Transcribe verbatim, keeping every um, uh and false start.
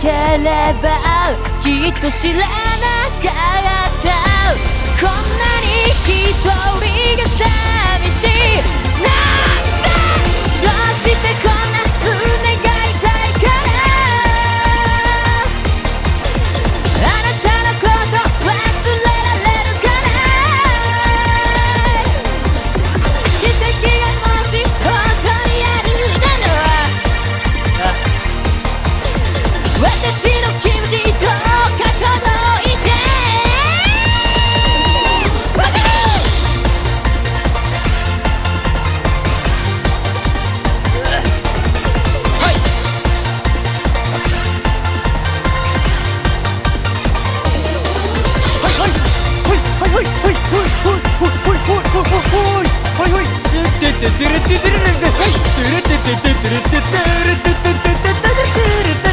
ければきっと知らなかったこんなに一人が寂しいなんだどうしてこんな風願いたいからあなたのこと忘れられるかな奇跡がもし本当にあるなら私の気持ちどうか届いててててれててれれててれててててれててれてててててれてて